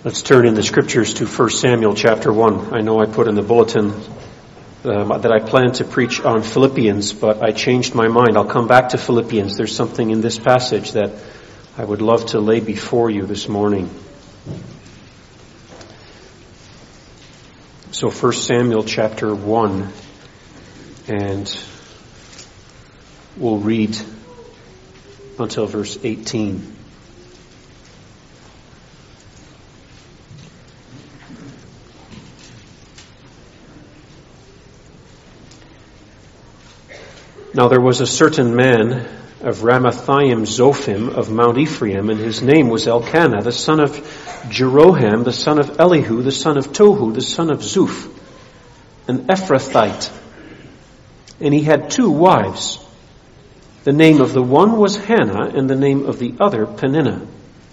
Let's turn in the scriptures to 1 Samuel chapter 1. I know I put in the bulletin that I planned to preach on Philippians, but I changed my mind. I'll come back to Philippians. There's something in this passage that I would love to lay before you this morning. So 1 Samuel chapter 1, and we'll read until verse 18. Now there was a certain man of Ramathaim Zophim of Mount Ephraim, and his name was Elkanah, the son of Jeroham, the son of Elihu, the son of Tohu, the son of Zuph, an Ephrathite. And he had 2 wives. The name of the one was Hannah, and the name of the other Peninnah.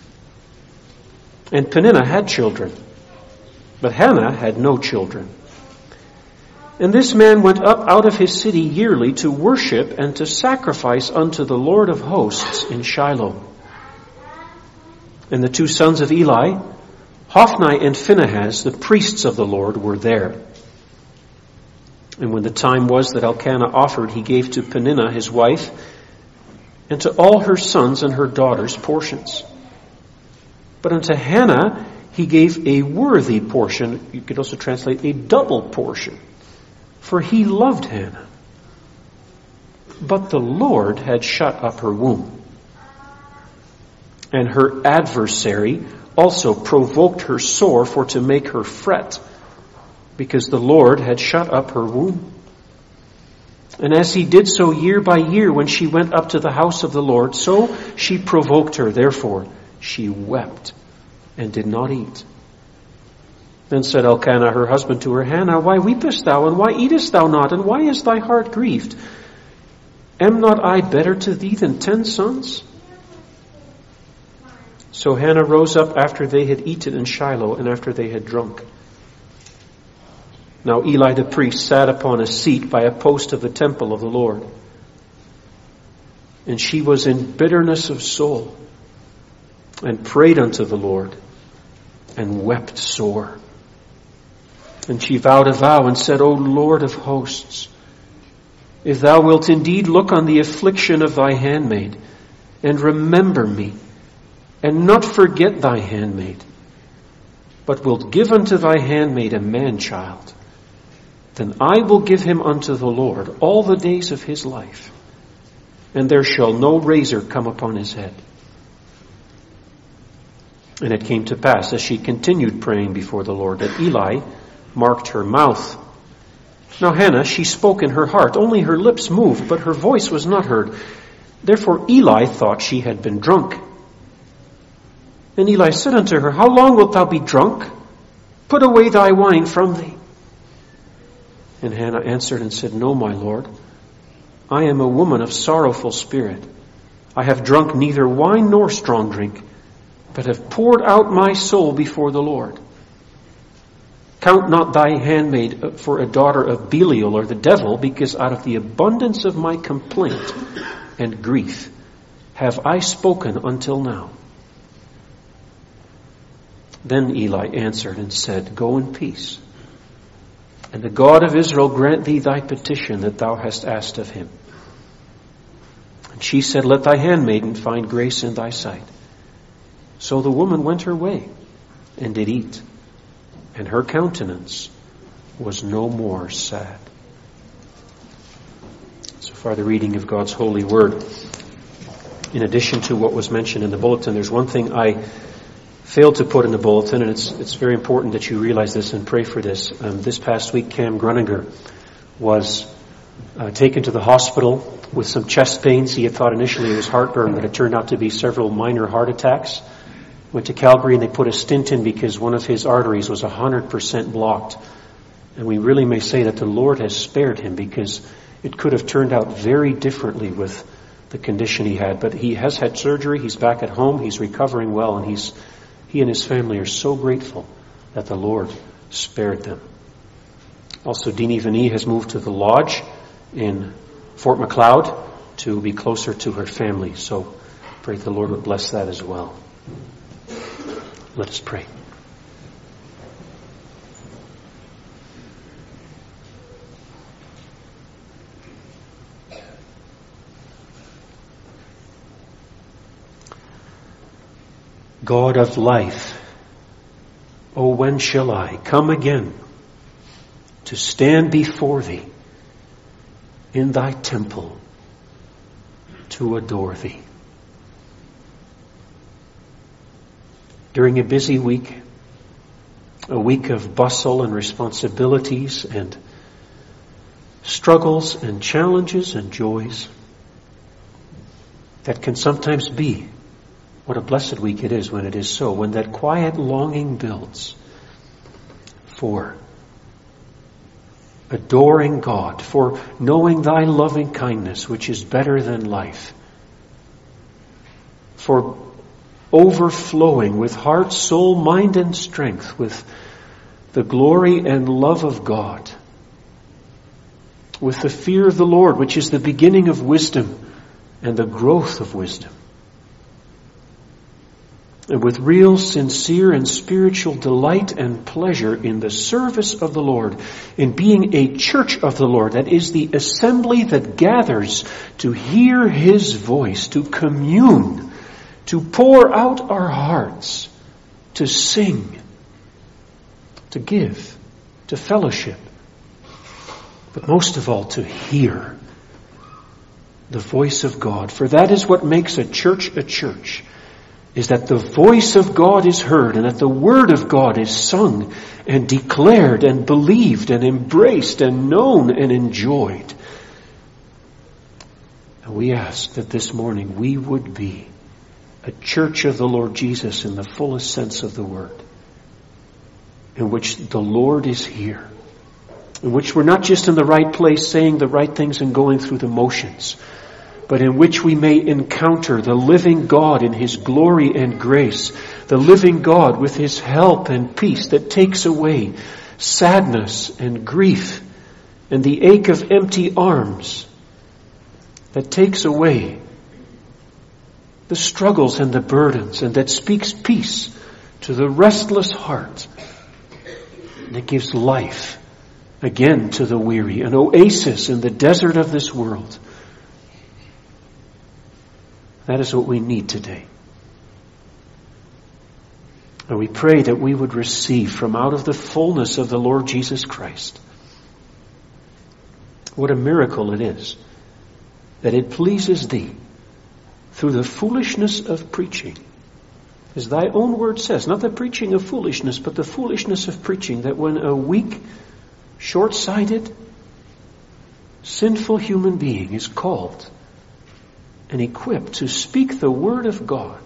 And Peninnah had children, but Hannah had no children. And this man went up out of his city yearly to worship and to sacrifice unto the Lord of hosts in Shiloh. And the 2 sons of Eli, Hophni and Phinehas, the priests of the Lord, were there. And when the time was that Elkanah offered, he gave to Peninnah his wife, and to all her sons and her daughters portions. But unto Hannah he gave a worthy portion. You could also translate a double portion. For he loved Hannah. But the Lord had shut up her womb. And her adversary also provoked her sore for to make her fret, because the Lord had shut up her womb. And as he did so year by year when she went up to the house of the Lord, so she provoked her. Therefore she wept and did not eat. Then said Elkanah her husband to her, Hannah, why weepest thou, and why eatest thou not, and why is thy heart grieved? Am not I better to thee than 10 sons? So Hannah rose up after they had eaten in Shiloh, and after they had drunk. Now Eli the priest sat upon a seat by a post of the temple of the Lord. And she was in bitterness of soul, and prayed unto the Lord, and wept sore. And she vowed a vow and said, O Lord of hosts, if thou wilt indeed look on the affliction of thy handmaid, and remember me, and not forget thy handmaid, but wilt give unto thy handmaid a man-child, then I will give him unto the Lord all the days of his life, and there shall no razor come upon his head. And it came to pass, as she continued praying before the Lord, that Eli marked her mouth. Now Hannah, she spoke in her heart, only her lips moved, but her voice was not heard. Therefore Eli thought she had been drunk. And Eli said unto her, How long wilt thou be drunk? Put away thy wine from thee. And Hannah answered and said, No, my Lord, I am a woman of sorrowful spirit. I have drunk neither wine nor strong drink, but have poured out my soul before the Lord. Count not thy handmaid for a daughter of Belial or the devil, because out of the abundance of my complaint and grief have I spoken until now. Then Eli answered and said, Go in peace, and the God of Israel grant thee thy petition that thou hast asked of him. And she said, Let thy handmaiden find grace in thy sight. So the woman went her way and did eat, and her countenance was no more sad. So far the reading of God's holy word. In addition to what was mentioned in the bulletin, there's one thing I failed to put in the bulletin, and it's very important that you realize this and pray for this. This past week, Cam Gruninger was taken to the hospital with some chest pains. He had thought initially it was heartburn, but it turned out to be several minor heart attacks. Went to Calgary and they put a stent in because one of his arteries was 100% blocked. And we really may say that the Lord has spared him, because it could have turned out very differently with the condition he had. But he has had surgery. He's back at home. He's recovering well. And he and his family are so grateful that the Lord spared them. Also, Deanie Vinnie has moved to the lodge in Fort McLeod to be closer to her family. So pray the Lord would bless that as well. Let us pray. God of life, oh, when shall I come again to stand before thee in thy temple to adore thee? During a busy week, a week of bustle and responsibilities and struggles and challenges and joys, that can sometimes be what a blessed week it is when it is so, when that quiet longing builds for adoring God, for knowing thy loving kindness, which is better than life, for overflowing with heart, soul, mind, and strength with the glory and love of God, with the fear of the Lord, which is the beginning of wisdom and the growth of wisdom, and with real, sincere, and spiritual delight and pleasure in the service of the Lord, in being a church of the Lord, that is the assembly that gathers to hear His voice, to commune, to pour out our hearts, to sing, to give, to fellowship, but most of all to hear the voice of God. For that is what makes a church, is that the voice of God is heard and that the word of God is sung and declared and believed and embraced and known and enjoyed. And we ask that this morning we would be a church of the Lord Jesus in the fullest sense of the word, in which the Lord is here, in which we're not just in the right place saying the right things and going through the motions, but in which we may encounter the living God in His glory and grace, the living God with His help and peace that takes away sadness and grief and the ache of empty arms, that takes away the struggles and the burdens, and that speaks peace to the restless heart, and it gives life again to the weary, an oasis in the desert of this world. That is what we need today. And we pray that we would receive from out of the fullness of the Lord Jesus Christ. What a miracle it is that it pleases Thee through the foolishness of preaching, as Thy own word says, not the preaching of foolishness, but the foolishness of preaching, that when a weak, short-sighted, sinful human being is called and equipped to speak the word of God,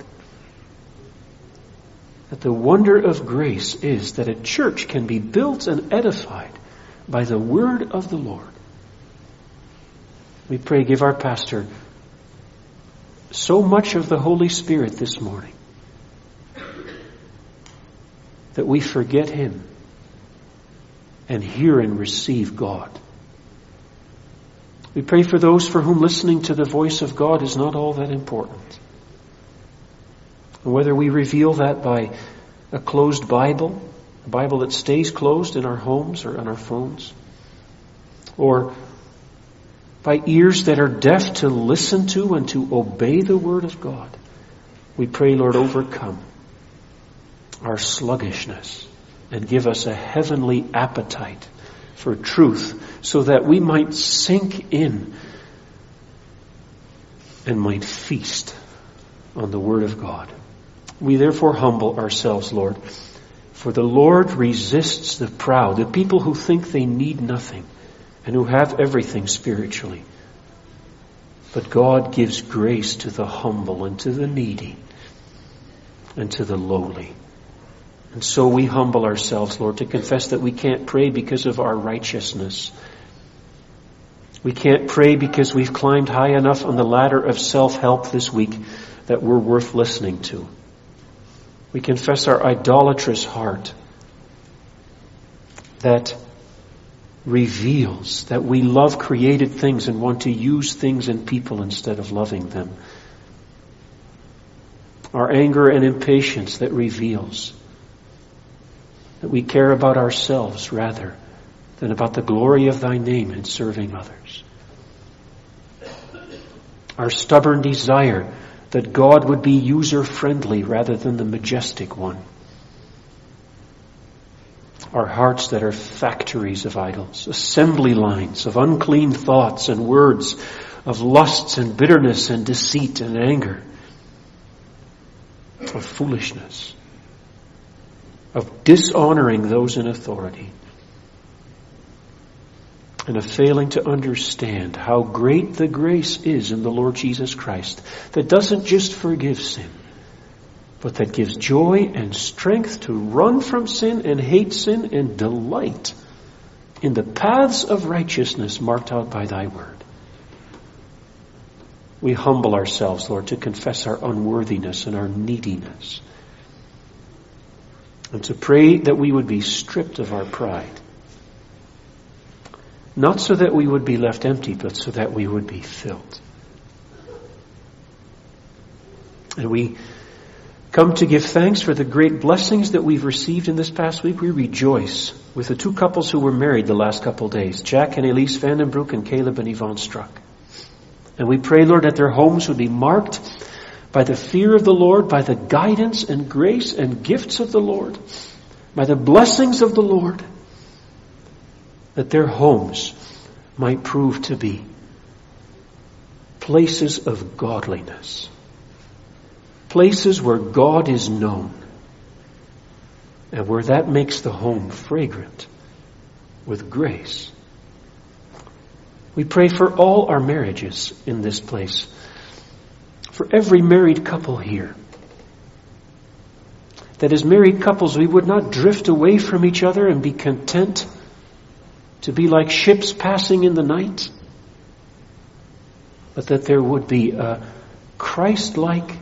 that the wonder of grace is that a church can be built and edified by the word of the Lord. We pray, give our pastor so much of the Holy Spirit this morning that we forget him and hear and receive God. We pray for those for whom listening to the voice of God is not all that important. And whether we reveal that by a closed Bible, a Bible that stays closed in our homes or on our phones, or by ears that are deaf to listen to and to obey the Word of God, we pray, Lord, overcome our sluggishness and give us a heavenly appetite for truth so that we might sink in and might feast on the Word of God. We therefore humble ourselves, Lord, for the Lord resists the proud, the people who think they need nothing and who have everything spiritually. But God gives grace to the humble and to the needy and to the lowly. And so we humble ourselves, Lord, to confess that we can't pray because of our righteousness. We can't pray because we've climbed high enough on the ladder of self-help this week that we're worth listening to. We confess our idolatrous heart that reveals that we love created things and want to use things and people instead of loving them. Our anger and impatience that reveals that we care about ourselves rather than about the glory of Thy name and serving others. Our stubborn desire that God would be user-friendly rather than the majestic one. Our hearts that are factories of idols, assembly lines of unclean thoughts and words, of lusts and bitterness and deceit and anger, of foolishness, of dishonoring those in authority, and of failing to understand how great the grace is in the Lord Jesus Christ that doesn't just forgive sin, but that gives joy and strength to run from sin and hate sin and delight in the paths of righteousness marked out by thy word. We humble ourselves, Lord, to confess our unworthiness and our neediness, and to pray that we would be stripped of our pride. Not so that we would be left empty, but so that we would be filled. And we come to give thanks for the great blessings that we've received in this past week. We rejoice with the two couples who were married the last couple of days, Jack and Elise Vandenbroek and Caleb and Yvonne Struck. And we pray, Lord, that their homes would be marked by the fear of the Lord, by the guidance and grace and gifts of the Lord, by the blessings of the Lord, that their homes might prove to be places of godliness, places where God is known, and where that makes the home fragrant with grace. We pray for all our marriages in this place, for every married couple here, that as married couples we would not drift away from each other and be content to be like ships passing in the night, but that there would be a Christ-like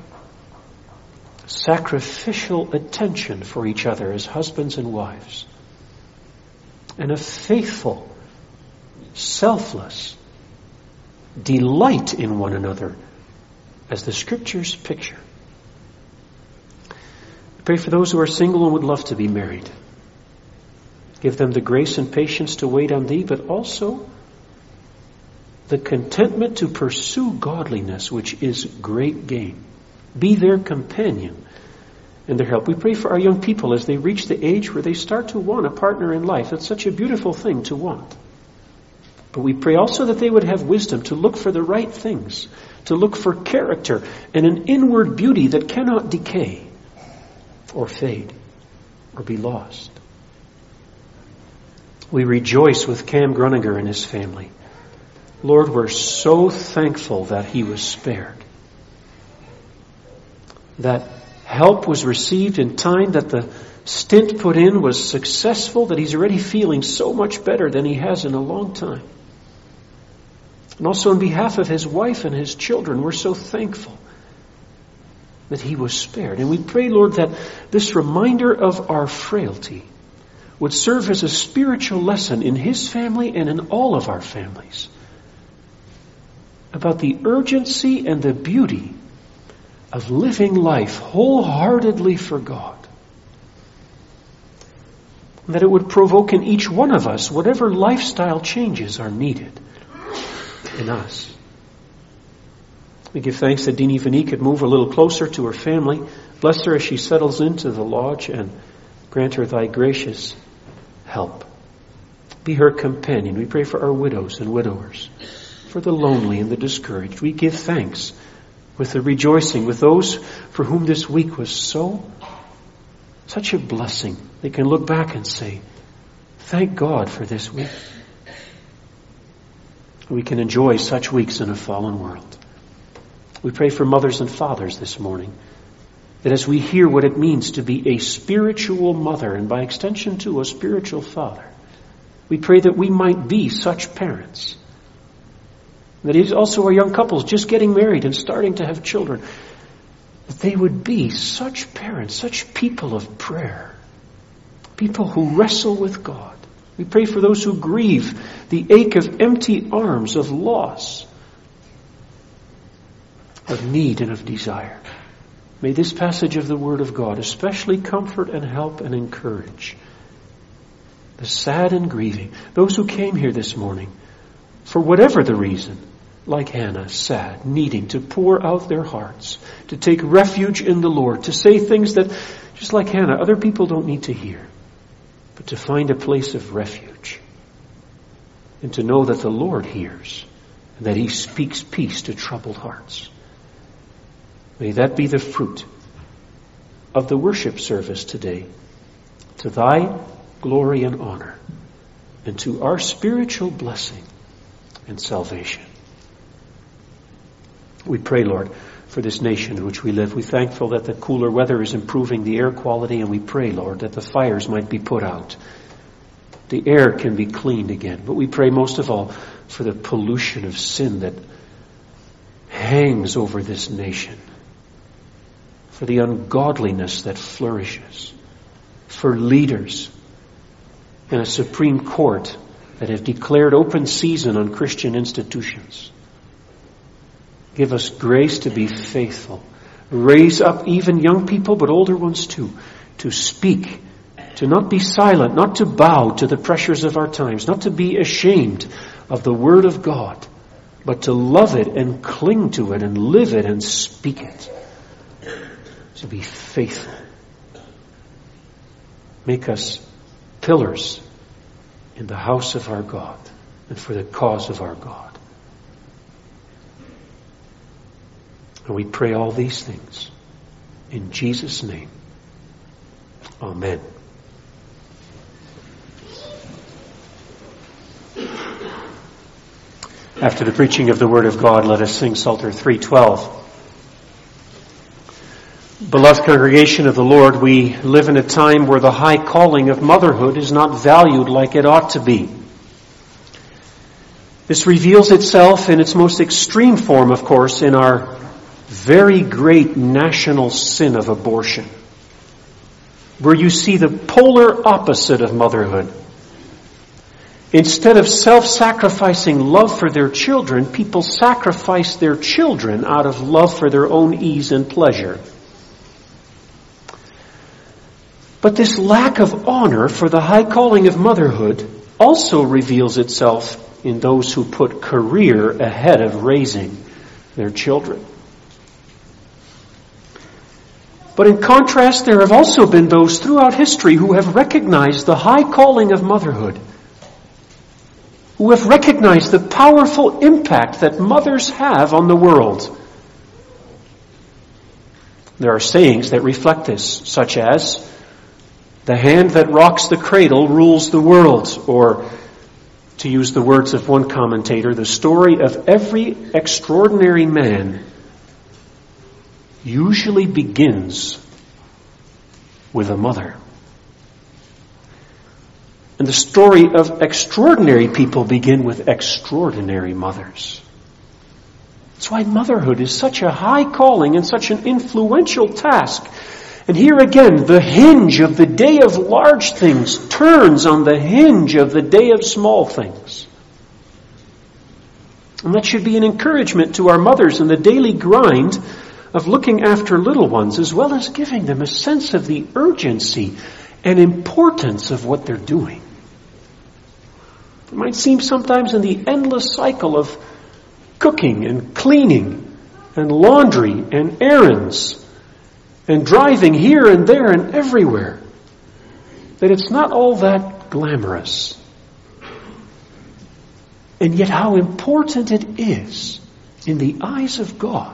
sacrificial attention for each other as husbands and wives, and a faithful, selfless delight in one another as the Scriptures picture. I pray for those who are single and would love to be married. Give them the grace and patience to wait on thee, but also the contentment to pursue godliness, which is great gain. Be their companion and their help. We pray for our young people as they reach the age where they start to want a partner in life. It's such a beautiful thing to want. But we pray also that they would have wisdom to look for the right things, to look for character and an inward beauty that cannot decay or fade or be lost. We rejoice with Cam Gruniger and his family. Lord, we're so thankful that he was spared, that help was received in time, that the stint put in was successful, that he's already feeling so much better than he has in a long time. And also on behalf of his wife and his children, we're so thankful that he was spared. And we pray, Lord, that this reminder of our frailty would serve as a spiritual lesson in his family and in all of our families about the urgency and the beauty of living life wholeheartedly for God. That it would provoke in each one of us whatever lifestyle changes are needed in us. We give thanks that Deanie Vanique could move a little closer to her family. Bless her as she settles into the lodge, and grant her thy gracious help. Be her companion. We pray for our widows and widowers, for the lonely and the discouraged. We give thanks with the rejoicing with those for whom this week was such a blessing. They can look back and say, thank God for this week. We can enjoy such weeks in a fallen world. We pray for mothers and fathers this morning, that as we hear what it means to be a spiritual mother, and by extension too a spiritual father, we pray that we might be such parents. That is also our young couples just getting married and starting to have children, that they would be such parents, such people of prayer, people who wrestle with God. We pray for those who grieve the ache of empty arms, of loss, of need and of desire. May this passage of the Word of God especially comfort and help and encourage the sad and grieving, those who came here this morning for whatever the reason, like Hannah, sad, needing to pour out their hearts, to take refuge in the Lord, to say things that, just like Hannah, other people don't need to hear, but to find a place of refuge and to know that the Lord hears and that He speaks peace to troubled hearts. May that be the fruit of the worship service today, to Thy glory and honor, and to our spiritual blessing and salvation. We pray, Lord, for this nation in which we live. We're thankful that the cooler weather is improving the air quality, and we pray, Lord, that the fires might be put out. The air can be cleaned again. But we pray most of all for the pollution of sin that hangs over this nation, for the ungodliness that flourishes, for leaders and a Supreme Court that have declared open season on Christian institutions. Give us grace to be faithful. Raise up even young people, but older ones too, to speak, to not be silent, not to bow to the pressures of our times, not to be ashamed of the Word of God, but to love it and cling to it and live it and speak it. To be faithful. Make us pillars in the house of our God and for the cause of our God. And we pray all these things in Jesus' name. Amen. After the preaching of the Word of God, let us sing Psalter 3:12. Beloved congregation of the Lord, we live in a time where the high calling of motherhood is not valued like it ought to be. This reveals itself in its most extreme form, of course, in our very great national sin of abortion, where you see the polar opposite of motherhood. Instead of self-sacrificing love for their children, people sacrifice their children out of love for their own ease and pleasure. But this lack of honor for the high calling of motherhood also reveals itself in those who put career ahead of raising their children. But in contrast, there have also been those throughout history who have recognized the high calling of motherhood, who have recognized the powerful impact that mothers have on the world. There are sayings that reflect this, such as, "The hand that rocks the cradle rules the world," or, to use the words of one commentator, "The story of every extraordinary man usually begins with a mother." And the story of extraordinary people begin with extraordinary mothers. That's why motherhood is such a high calling and such an influential task. And here again, the hinge of the day of large things turns on the hinge of the day of small things. And that should be an encouragement to our mothers in the daily grind of looking after little ones, as well as giving them a sense of the urgency and importance of what they're doing. It might seem sometimes in the endless cycle of cooking and cleaning and laundry and errands and driving here and there and everywhere, that it's not all that glamorous. And yet how important it is in the eyes of God.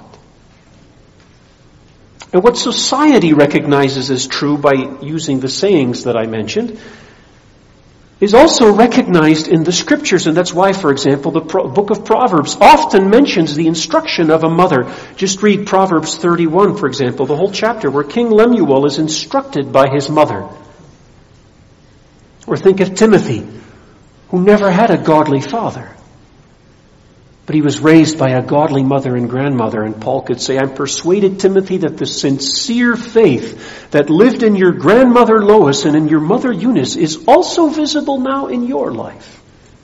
And what society recognizes as true by using the sayings that I mentioned is also recognized in the Scriptures. And that's why, for example, the book of Proverbs often mentions the instruction of a mother. Just read Proverbs 31, for example, the whole chapter where King Lemuel is instructed by his mother. Or think of Timothy, who never had a godly father, but he was raised by a godly mother and grandmother. And Paul could say, "I'm persuaded, Timothy, that the sincere faith that lived in your grandmother Lois and in your mother Eunice is also visible now in your life."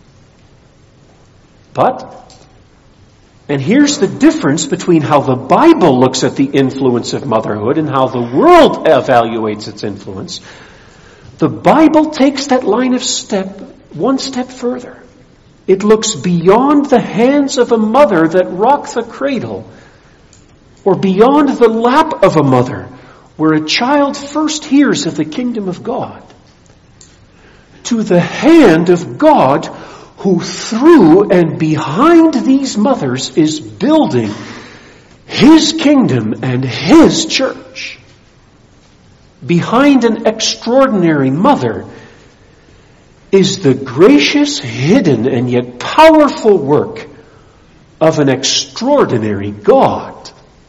But, and here's the difference between how the Bible looks at the influence of motherhood and how the world evaluates its influence. The Bible takes that line of step one step further. It looks beyond the hands of a mother that rock the cradle, or beyond the lap of a mother, where a child first hears of the kingdom of God, to the hand of God, who through and behind these mothers is building His kingdom and His church. Behind an extraordinary mother is the gracious, hidden, and yet powerful work of an extraordinary God.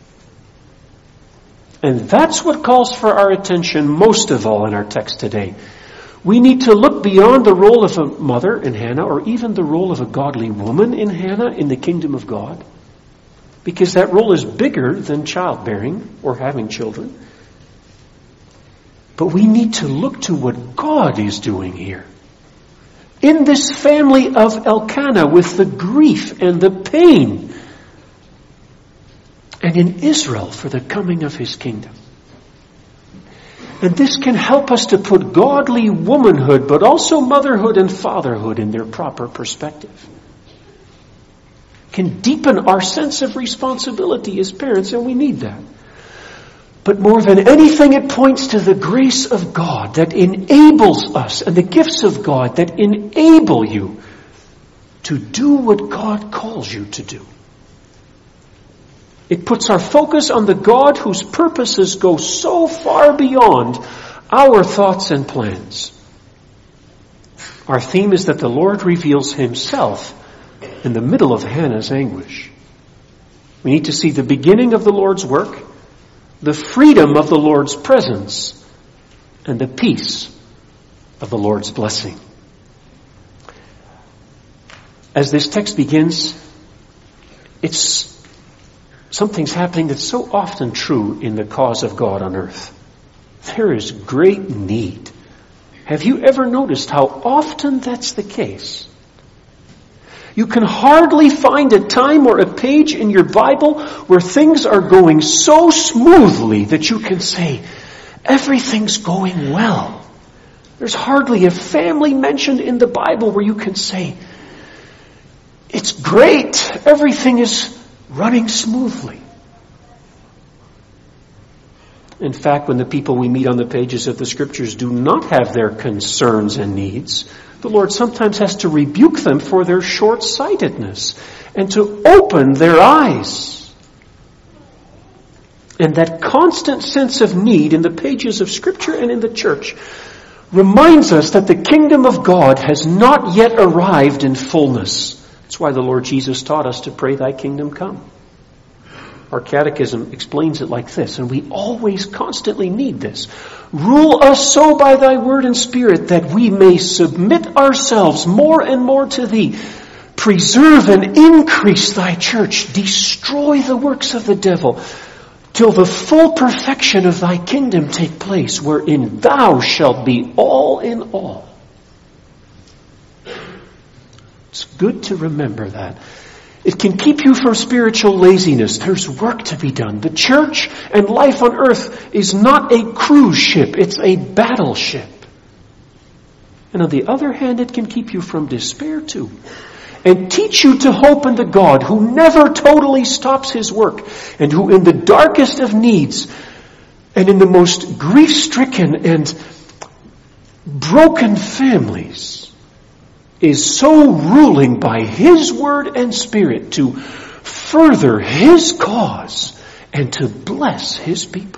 And that's what calls for our attention most of all in our text today. We need to look beyond the role of a mother in Hannah, or even the role of a godly woman in Hannah in the kingdom of God, because that role is bigger than childbearing or having children. But we need to look to what God is doing here. In this family of Elkanah, with the grief and the pain, and in Israel for the coming of His kingdom. And this can help us to put godly womanhood, but also motherhood and fatherhood in their proper perspective. Can deepen our sense of responsibility as parents, and we need that. But more than anything, it points to the grace of God that enables us, and the gifts of God that enable you to do what God calls you to do. It puts our focus on the God whose purposes go so far beyond our thoughts and plans. Our theme is that the Lord reveals Himself in the middle of Hannah's anguish. We need to see the beginning of the Lord's work, the freedom of the Lord's presence, and the peace of the Lord's blessing. As this text begins, something's happening that's so often true in the cause of God on earth. There is great need. Have you ever noticed how often that's the case? You can hardly find a time or a page in your Bible where things are going so smoothly that you can say, everything's going well. There's hardly a family mentioned in the Bible where you can say, it's great, everything is running smoothly. In fact, when the people we meet on the pages of the Scriptures do not have their concerns and needs, the Lord sometimes has to rebuke them for their short-sightedness and to open their eyes. And that constant sense of need in the pages of Scripture and in the church reminds us that the kingdom of God has not yet arrived in fullness. That's why the Lord Jesus taught us to pray, Thy kingdom come. Our catechism explains it like this, and we always constantly need this. Rule us so by Thy word and Spirit that we may submit ourselves more and more to Thee. Preserve and increase Thy church. Destroy the works of the devil till the full perfection of Thy kingdom take place, wherein Thou shalt be all in all. It's good to remember that. It can keep you from spiritual laziness. There's work to be done. The church and life on earth is not a cruise ship. It's a battleship. And on the other hand, it can keep you from despair too. And teach you to hope in the God who never totally stops His work, and who in the darkest of needs and in the most grief-stricken and broken families is so ruling by His word and Spirit to further His cause and to bless His people.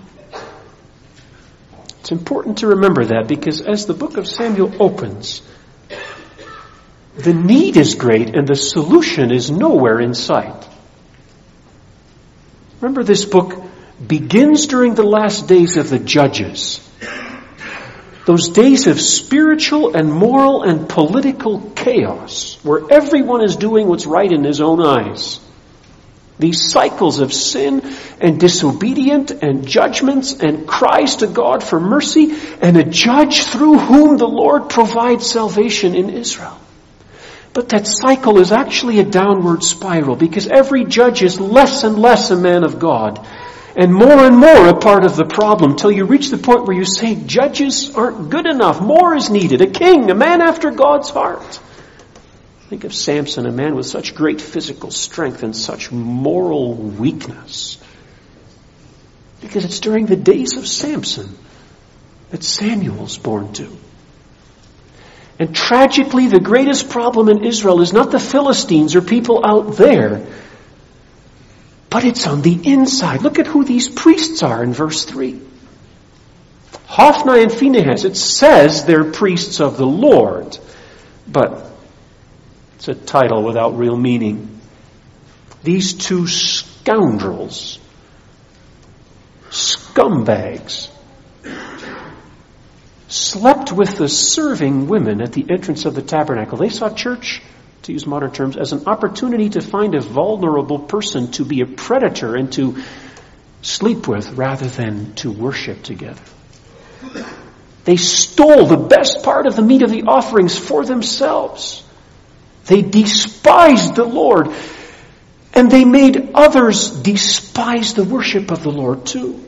It's important to remember that, because as the book of Samuel opens, the need is great and the solution is nowhere in sight. Remember, this book begins during the last days of the Judges. Those days of spiritual and moral and political chaos, where everyone is doing what's right in his own eyes. These cycles of sin and disobedience and judgments and cries to God for mercy, and a judge through whom the Lord provides salvation in Israel. But that cycle is actually a downward spiral, because every judge is less and less a man of God, and more a part of the problem, till you reach the point where you say, judges aren't good enough. More is needed. A king, a man after God's heart. Think of Samson, a man with such great physical strength and such moral weakness. Because it's during the days of Samson that Samuel's born too. And tragically, the greatest problem in Israel is not the Philistines or people out there, but it's on the inside. Look at who these priests are in verse 3. Hophni and Phinehas, it says they're priests of the Lord, but it's a title without real meaning. These two scoundrels, scumbags, slept with the serving women at the entrance of the tabernacle. They saw church, to use modern terms, as an opportunity to find a vulnerable person to be a predator and to sleep with rather than to worship together. They stole the best part of the meat of the offerings for themselves. They despised the Lord, and they made others despise the worship of the Lord too.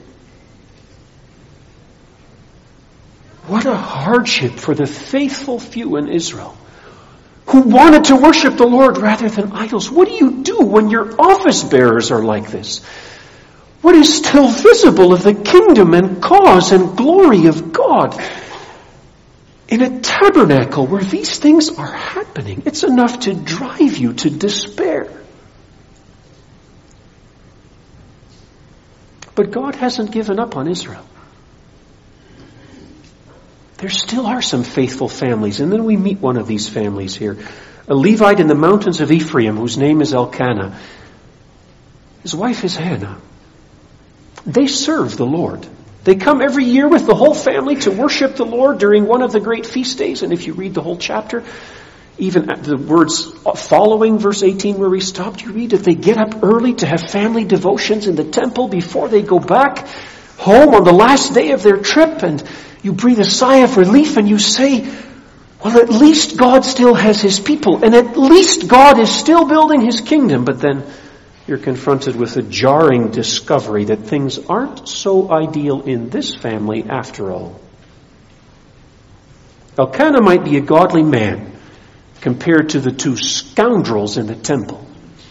What a hardship for the faithful few in Israel who wanted to worship the Lord rather than idols. What do you do when your office bearers are like this? What is still visible of the kingdom and cause and glory of God in a tabernacle where these things are happening? It's enough to drive you to despair. But God hasn't given up on Israel. There still are some faithful families, and then we meet one of these families here. A Levite in the mountains of Ephraim, whose name is Elkanah. His wife is Hannah. They serve the Lord. They come every year with the whole family to worship the Lord during one of the great feast days. And if you read the whole chapter, even at the words following verse 18 where we stopped, you read that they get up early to have family devotions in the temple before they go back home on the last day of their trip. And you breathe a sigh of relief and you say, well, at least God still has His people. And at least God is still building His kingdom. But then you're confronted with a jarring discovery that things aren't so ideal in this family after all. Elkanah might be a godly man compared to the two scoundrels in the temple.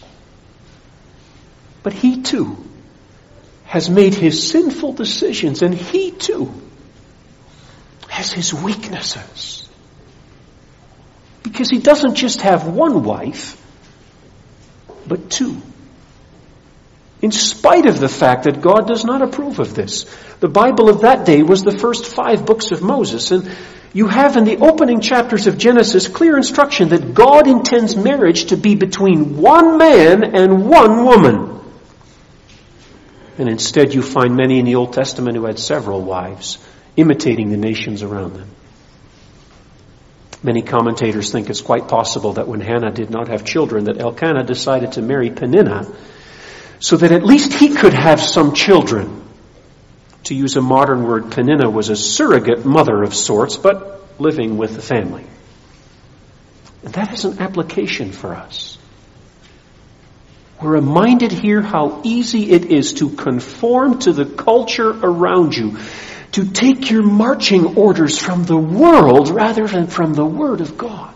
But he too has made his sinful decisions, and he too has his weaknesses. Because he doesn't just have one wife, but two. In spite of the fact that God does not approve of this. The Bible of that day was the first 5 books of Moses, and you have in the opening chapters of Genesis clear instruction that God intends marriage to be between one man and one woman. And instead you find many in the Old Testament who had several wives, imitating the nations around them. Many commentators think it's quite possible that when Hannah did not have children, that Elkanah decided to marry Peninnah so that at least he could have some children. To use a modern word, Peninnah was a surrogate mother of sorts, but living with the family. And that is an application for us. We're reminded here how easy it is to conform to the culture around you, to take your marching orders from the world rather than from the Word of God.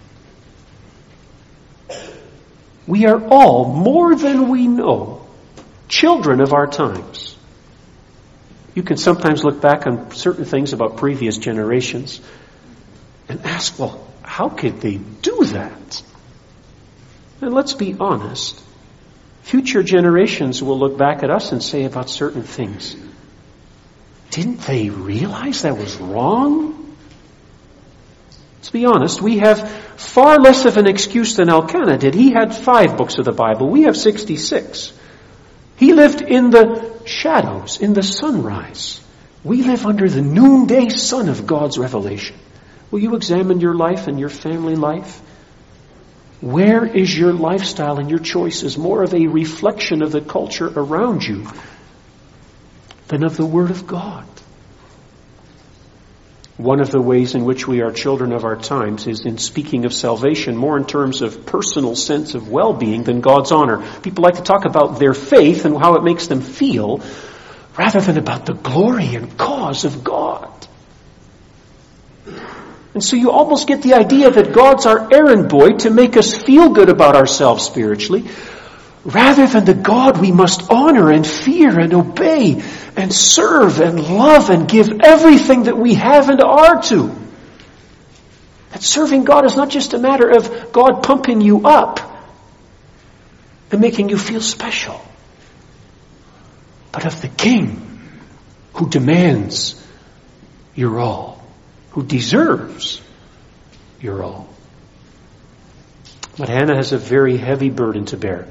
We are all, more than we know, children of our times. You can sometimes look back on certain things about previous generations and ask, well, how could they do that? And let's be honest. Future generations will look back at us and say about certain things, didn't they realize that was wrong? Let's be honest, we have far less of an excuse than Elkanah did. He had 5 books of the Bible. We have 66. He lived in the shadows, in the sunrise. We live under the noonday sun of God's revelation. Will you examine your life and your family life? Where is your lifestyle and your choices more of a reflection of the culture around you than of the Word of God? One of the ways in which we are children of our times is in speaking of salvation more in terms of personal sense of well-being than God's honor. People like to talk about their faith and how it makes them feel rather than about the glory and cause of God. And so you almost get the idea that God's our errand boy to make us feel good about ourselves spiritually, rather than the God we must honor and fear and obey and serve and love and give everything that we have and are to. That serving God is not just a matter of God pumping you up and making you feel special, but of the King who demands your all, who deserves your all. But Hannah has a very heavy burden to bear.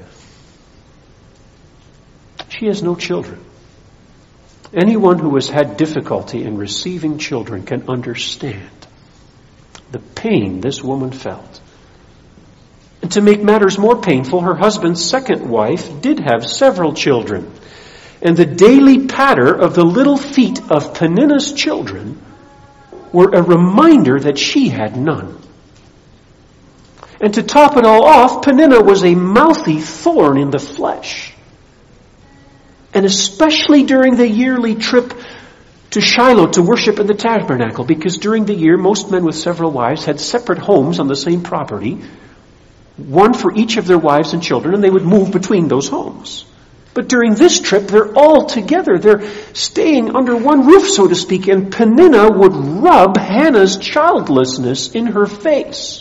She has no children. Anyone who has had difficulty in receiving children can understand the pain this woman felt. And to make matters more painful, her husband's second wife did have several children. And the daily patter of the little feet of Peninnah's children were a reminder that she had none. And to top it all off, Peninnah was a mouthy thorn in the flesh. And especially during the yearly trip to Shiloh to worship in the tabernacle, because during the year, most men with several wives had separate homes on the same property, one for each of their wives and children, and they would move between those homes. But during this trip, they're all together. They're staying under one roof, so to speak, and Peninnah would rub Hannah's childlessness in her face.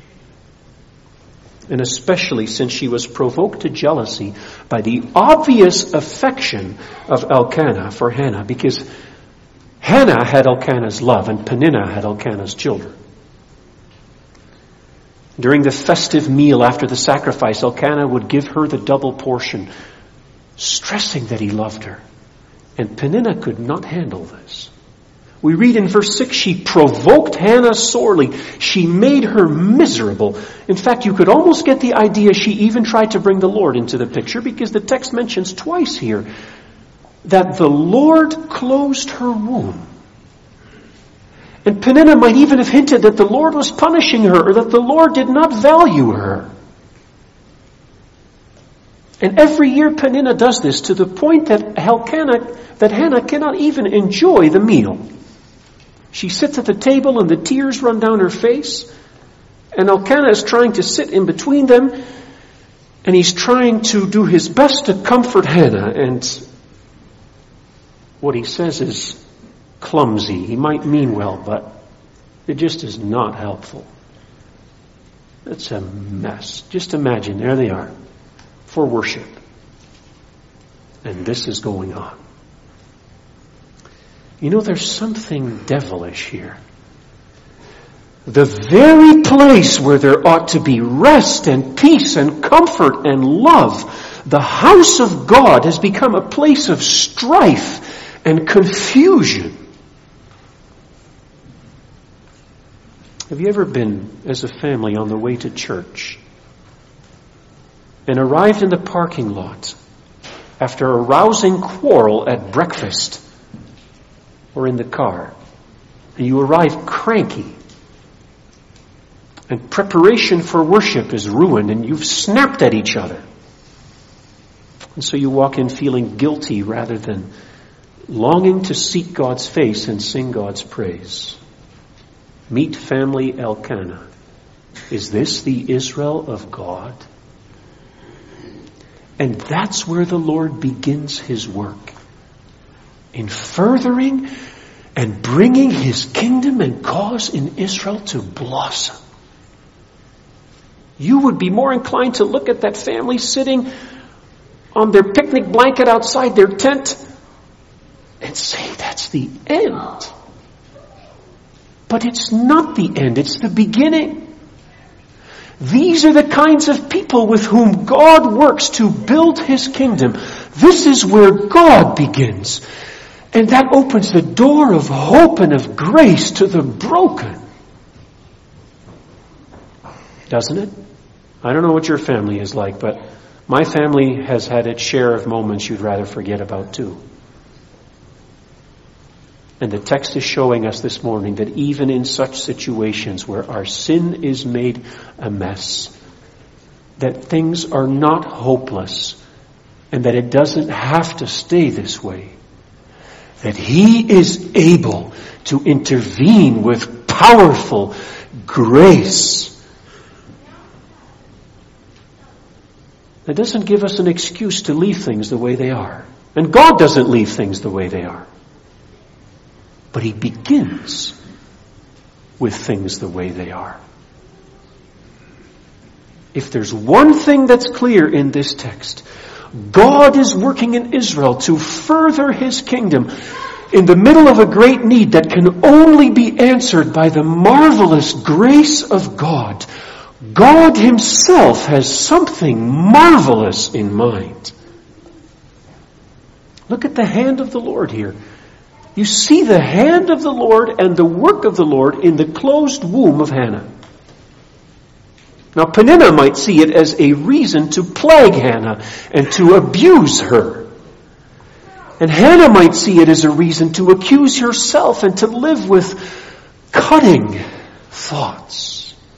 And especially since she was provoked to jealousy by the obvious affection of Elkanah for Hannah, because Hannah had Elkanah's love and Peninnah had Elkanah's children. During the festive meal after the sacrifice, Elkanah would give her the double portion, stressing that he loved her. And Peninnah could not handle this. We read in verse 6, she provoked Hannah sorely. She made her miserable. In fact, you could almost get the idea she even tried to bring the Lord into the picture, because the text mentions twice here that the Lord closed her womb. And Peninnah might even have hinted that the Lord was punishing her, or that the Lord did not value her. And every year Peninnah does this, to the point that Hannah cannot even enjoy the meal. She sits at the table and the tears run down her face. And Elkanah is trying to sit in between them. And he's trying to do his best to comfort Hannah. And what he says is clumsy. He might mean well, but it just is not helpful. It's a mess. Just imagine, there they are for worship. And this is going on. You know, there's something devilish here. The very place where there ought to be rest and peace and comfort and love, the house of God has become a place of strife and confusion. Have you ever been, as a family, on the way to church and arrived in the parking lot after a rousing quarrel at breakfast or in the car, and you arrive cranky, and preparation for worship is ruined, and you've snapped at each other, and so you walk in feeling guilty rather than longing to seek God's face and sing God's praise? Meet family Elkanah. Is this the Israel of God? And that's where the Lord begins His work, in furthering and bringing His kingdom and cause in Israel to blossom. You would be more inclined to look at that family sitting on their picnic blanket outside their tent and say, that's the end. But it's not the end, it's the beginning. These are the kinds of people with whom God works to build His kingdom. This is where God begins. And that opens the door of hope and of grace to the broken. Doesn't it? I don't know what your family is like, but my family has had its share of moments you'd rather forget about too. And the text is showing us this morning that even in such situations where our sin is made a mess, that things are not hopeless and that it doesn't have to stay this way, that He is able to intervene with powerful grace. That doesn't give us an excuse to leave things the way they are. And God doesn't leave things the way they are. But He begins with things the way they are. If there's one thing that's clear in this text, God is working in Israel to further His kingdom in the middle of a great need that can only be answered by the marvelous grace of God. God Himself has something marvelous in mind. Look at the hand of the Lord here. You see the hand of the Lord and the work of the Lord in the closed womb of Hannah. Now, Peninnah might see it as a reason to plague Hannah and to abuse her. And Hannah might see it as a reason to accuse herself and to live with cutting thoughts.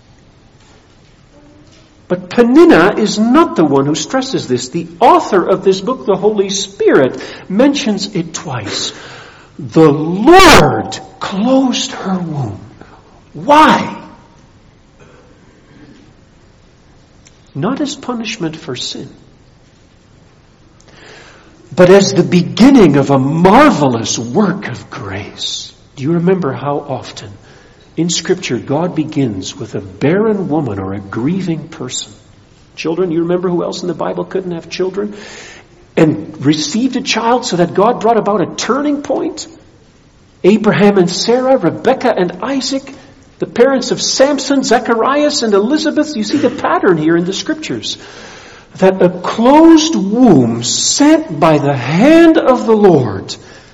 But Peninnah is not the one who stresses this. The author of this book, the Holy Spirit, mentions it twice. The Lord closed her womb. Why? Not as punishment for sin, but as the beginning of a marvelous work of grace. Do you remember how often in Scripture, God begins with a barren woman or a grieving person? Children, you remember who else in the Bible couldn't have children and received a child so that God brought about a turning point? Abraham and Sarah, Rebekah and Isaac, the parents of Samson, Zacharias and Elizabeth. You see the pattern here in the Scriptures. That a closed womb sent by the hand of the Lord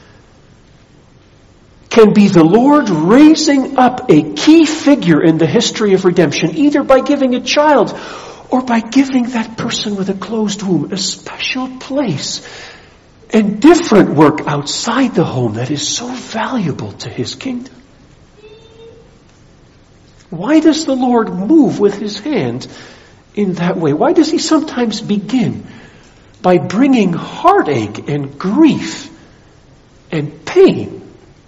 can be the Lord raising up a key figure in the history of redemption, either by giving a child or by giving that person with a closed womb a special place and different work outside the home that is so valuable to His kingdom. Why does the Lord move with His hand in that way? Why does He sometimes begin by bringing heartache and grief and pain?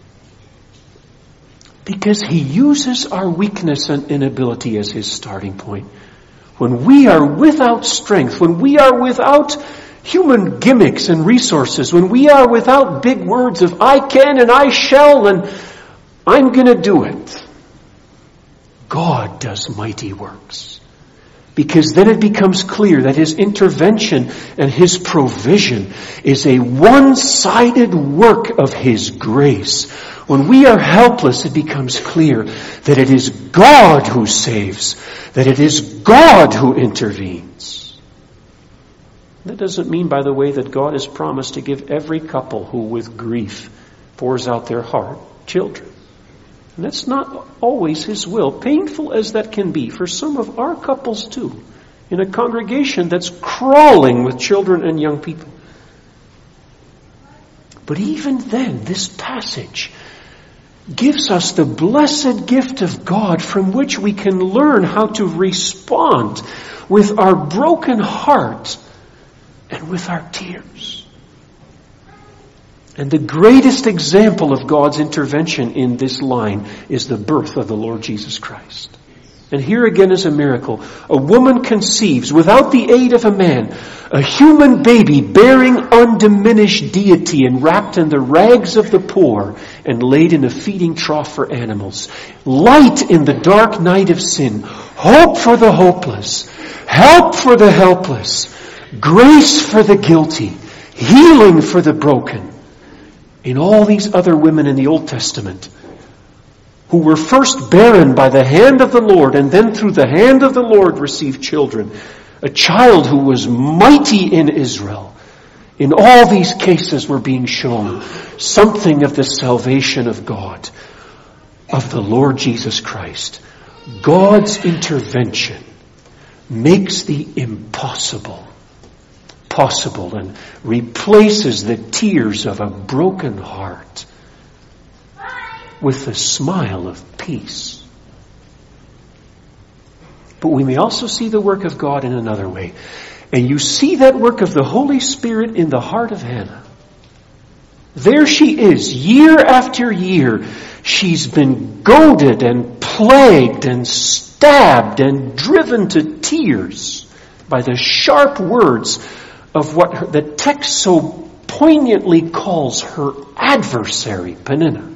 Because He uses our weakness and inability as His starting point. When we are without strength, when we are without human gimmicks and resources, when we are without big words of I can and I shall and I'm going to do it, God does mighty works. Because then it becomes clear that His intervention and His provision is a one-sided work of His grace. When we are helpless, it becomes clear that it is God who saves, that it is God who intervenes. That doesn't mean, by the way, that God has promised to give every couple who with grief pours out their heart children. And that's not always His will, painful as that can be for some of our couples too, in a congregation that's crawling with children and young people. But even then, this passage gives us the blessed gift of God from which we can learn how to respond with our broken heart and with our tears. And the greatest example of God's intervention in this line is the birth of the Lord Jesus Christ. And here again is a miracle. A woman conceives without the aid of a man, a human baby bearing undiminished deity and wrapped in the rags of the poor and laid in a feeding trough for animals. Light in the dark night of sin. Hope for the hopeless. Help for the helpless. Grace for the guilty. Healing for the broken. In all these other women in the Old Testament, who were first barren by the hand of the Lord and then through the hand of the Lord received children. A child who was mighty in Israel. In all these cases we're being shown something of the salvation of God, of the Lord Jesus Christ. God's intervention makes the impossible possible and replaces the tears of a broken heart with the smile of peace. But we may also see the work of God in another way. And you see that work of the Holy Spirit in the heart of Hannah. There she is, year after year. She's been goaded and plagued and stabbed and driven to tears by the sharp words of what the text so poignantly calls her adversary, Peninnah.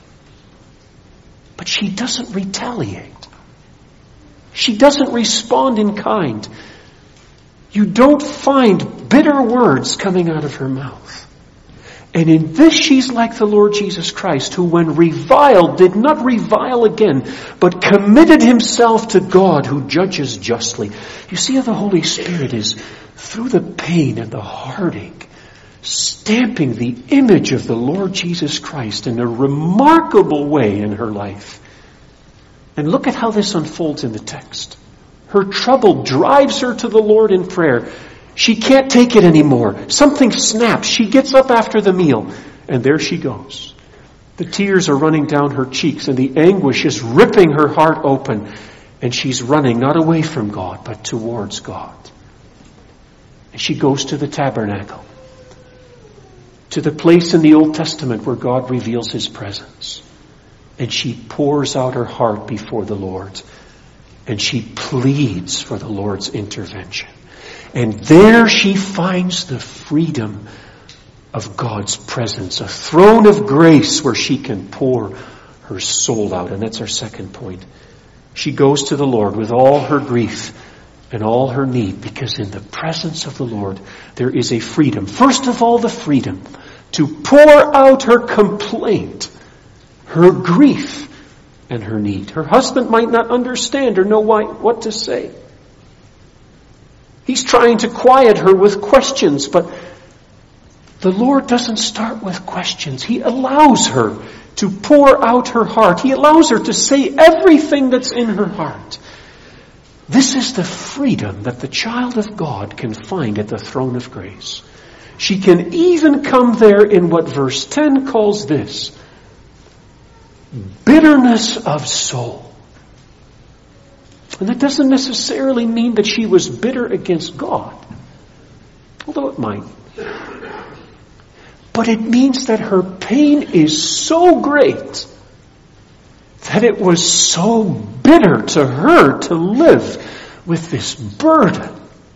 But she doesn't retaliate. She doesn't respond in kind. You don't find bitter words coming out of her mouth. And in this she's like the Lord Jesus Christ, who when reviled did not revile again, but committed himself to God who judges justly. You see how the Holy Spirit is, through the pain and the heartache, stamping the image of the Lord Jesus Christ in a remarkable way in her life. And look at how this unfolds in the text. Her trouble drives her to the Lord in prayer. She can't take it anymore. Something snaps. She gets up after the meal, and there she goes. The tears are running down her cheeks, and the anguish is ripping her heart open. And she's running not away from God, but towards God. And she goes to the tabernacle, to the place in the Old Testament where God reveals his presence. And she pours out her heart before the Lord. And she pleads for the Lord's intervention. And there she finds the freedom of God's presence, a throne of grace where she can pour her soul out. And that's our second point. She goes to the Lord with all her grief and all her need, because in the presence of the Lord there is a freedom. First of all, the freedom to pour out her complaint, her grief, and her need. Her husband might not understand or know what to say. He's trying to quiet her with questions, but the Lord doesn't start with questions. He allows her to pour out her heart. He allows her to say everything that's in her heart. This is the freedom that the child of God can find at the throne of grace. She can even come there in what verse 10 calls this: bitterness of soul. And that doesn't necessarily mean that she was bitter against God, although it might. But it means that her pain is so great that it was so bitter to her to live with this burden.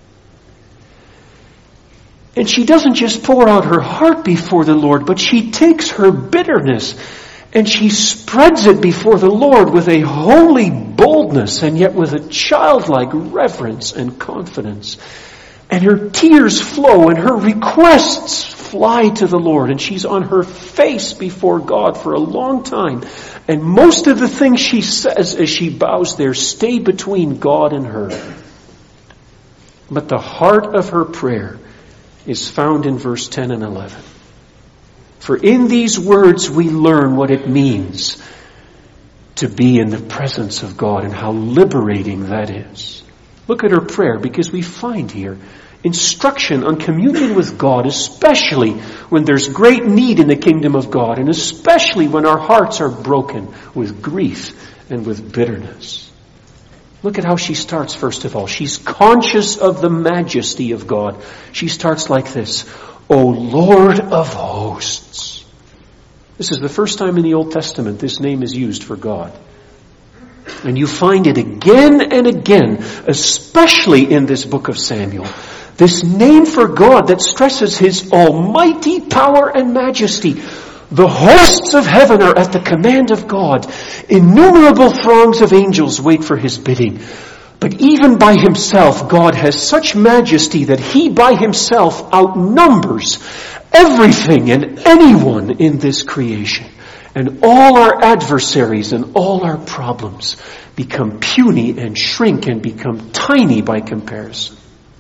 And she doesn't just pour out her heart before the Lord, but she takes her bitterness and she spreads it before the Lord with a holy boldness and yet with a childlike reverence and confidence. And her tears flow and her requests fly to the Lord. And she's on her face before God for a long time. And most of the things she says as she bows there stay between God and her. But the heart of her prayer is found in verse 10 and 11. For in these words we learn what it means to be in the presence of God and how liberating that is. Look at her prayer, because we find here instruction on communion with God, especially when there's great need in the kingdom of God, and especially when our hearts are broken with grief and with bitterness. Look at how she starts, first of all. She's conscious of the majesty of God. She starts like this: O Lord of hosts. This is the first time in the Old Testament this name is used for God. And you find it again and again, especially in this book of Samuel. This name for God that stresses his almighty power and majesty. The hosts of heaven are at the command of God. Innumerable throngs of angels wait for his bidding. But even by himself, God has such majesty that he by himself outnumbers everything and anyone in this creation. And all our adversaries and all our problems become puny and shrink and become tiny by comparison.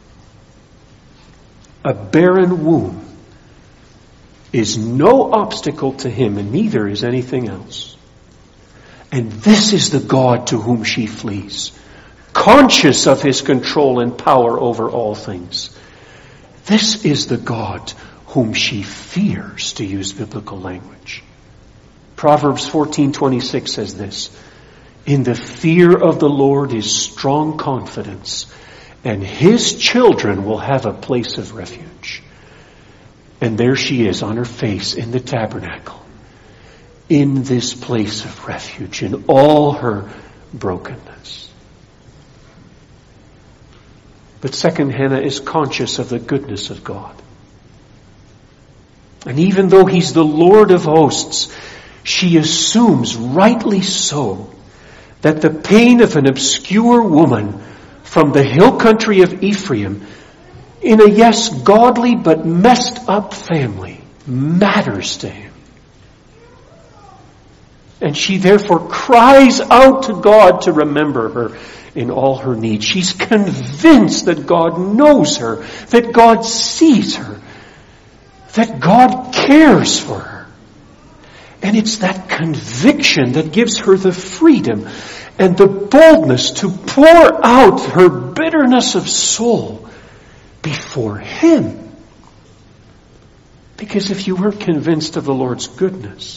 A barren womb is no obstacle to him, and neither is anything else. And this is the God to whom she flees, conscious of his control and power over all things. This is the God whom she fears, to use biblical language. Proverbs 14:26 says this: in the fear of the Lord is strong confidence, and his children will have a place of refuge. And there she is on her face in the tabernacle, in this place of refuge, in all her brokenness. But second, Hannah is conscious of the goodness of God. And even though He's the Lord of hosts, she assumes, rightly so, that the pain of an obscure woman from the hill country of Ephraim in a, yes, godly but messed up family matters to Him. And she therefore cries out to God to remember her in all her needs. She's convinced that God knows her, that God sees her, that God cares for her. And it's that conviction that gives her the freedom and the boldness to pour out her bitterness of soul before Him. Because if you weren't convinced of the Lord's goodness,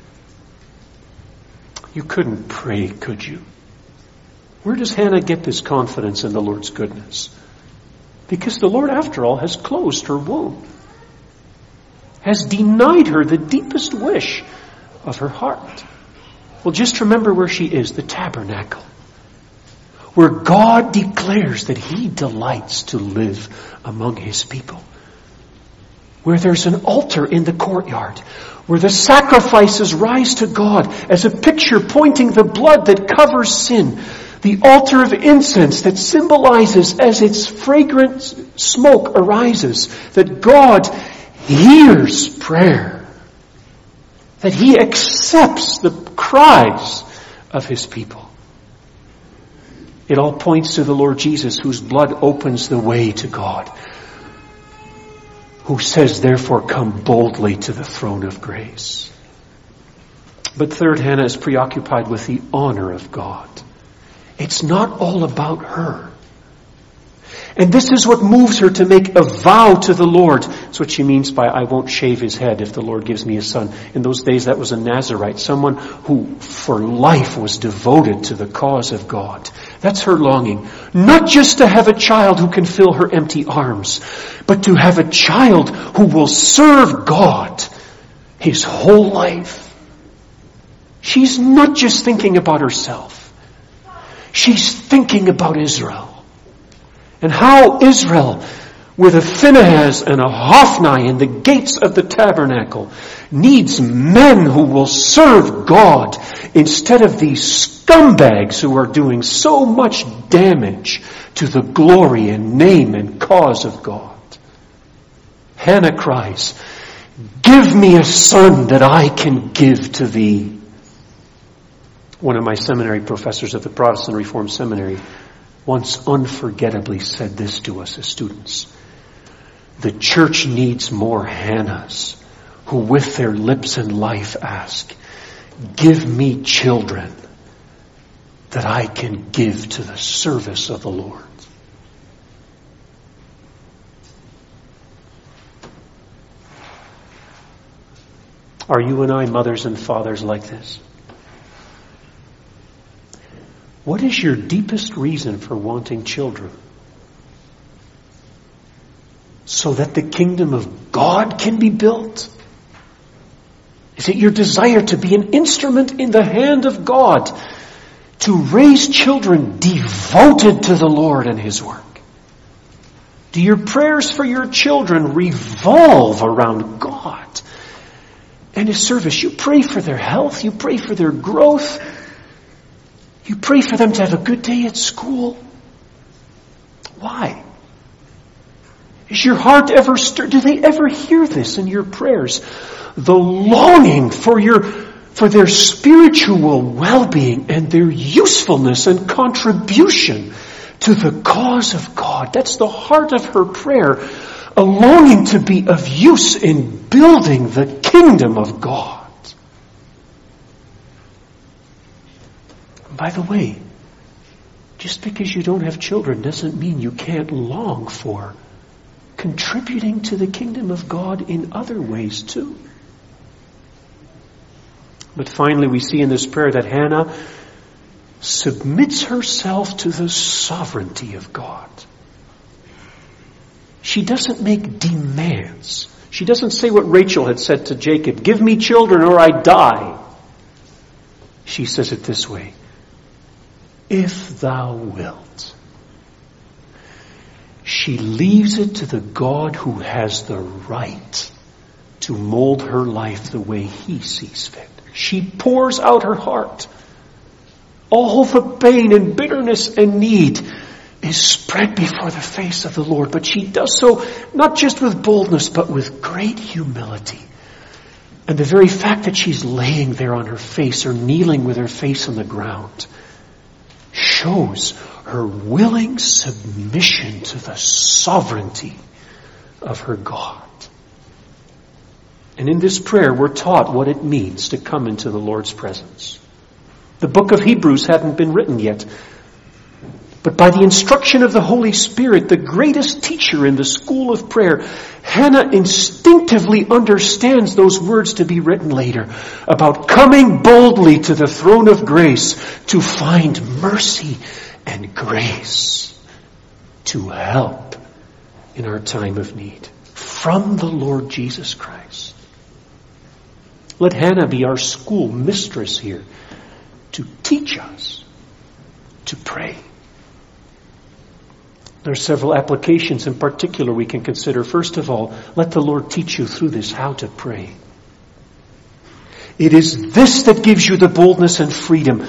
you couldn't pray, could you? Where does Hannah get this confidence in the Lord's goodness? Because the Lord, after all, has closed her womb, has denied her the deepest wish of her heart. Well, just remember where she is, the tabernacle, where God declares that He delights to live among His people, where there's an altar in the courtyard, where the sacrifices rise to God as a picture pointing the blood that covers sin, the altar of incense that symbolizes as its fragrant smoke arises that God hears prayer, that He accepts the cries of His people. It all points to the Lord Jesus, whose blood opens the way to God, who says, therefore, come boldly to the throne of grace. But third, Hannah is preoccupied with the honor of God. It's not all about her. And this is what moves her to make a vow to the Lord. That's what she means by, I won't shave his head if the Lord gives me a son. In those days, that was a Nazirite, someone who for life was devoted to the cause of God. That's her longing. Not just to have a child who can fill her empty arms, but to have a child who will serve God his whole life. She's not just thinking about herself. She's thinking about Israel. And how Israel, with a Phinehas and a Hophni in the gates of the tabernacle, needs men who will serve God instead of these scumbags who are doing so much damage to the glory and name and cause of God. Hannah cries, give me a son that I can give to thee. One of my seminary professors at the Protestant Reformed Seminary once unforgettably said this to us as students. The church needs more Hannahs who with their lips and life ask, give me children that I can give to the service of the Lord. Are you and I mothers and fathers like this? What is your deepest reason for wanting children? So that the kingdom of God can be built? Is it your desire to be an instrument in the hand of God to raise children devoted to the Lord and His work? Do your prayers for your children revolve around God and His service? You pray for their health. You pray for their growth. You pray for them to have a good day at school. Why? Is your heart ever stirred? Do they ever hear this in your prayers? The longing for their spiritual well-being and their usefulness and contribution to the cause of God. That's the heart of her prayer. A longing to be of use in building the kingdom of God. By the way, just because you don't have children doesn't mean you can't long for contributing to the kingdom of God in other ways too. But finally, we see in this prayer that Hannah submits herself to the sovereignty of God. She doesn't make demands. She doesn't say what Rachel had said to Jacob, give me children or I die. She says it this way, if thou wilt. She leaves it to the God who has the right to mold her life the way He sees fit. She pours out her heart. All the pain and bitterness and need is spread before the face of the Lord. But she does so not just with boldness, but with great humility. And the very fact that she's laying there on her face or kneeling with her face on the ground shows her willing submission to the sovereignty of her God. And in this prayer, we're taught what it means to come into the Lord's presence. The book of Hebrews hadn't been written yet. But by the instruction of the Holy Spirit, the greatest teacher in the school of prayer, Hannah instinctively understands those words to be written later about coming boldly to the throne of grace to find mercy and grace to help in our time of need from the Lord Jesus Christ. Let Hannah be our school mistress here to teach us to pray. There are several applications in particular we can consider. First of all, let the Lord teach you through this how to pray. It is this that gives you the boldness and freedom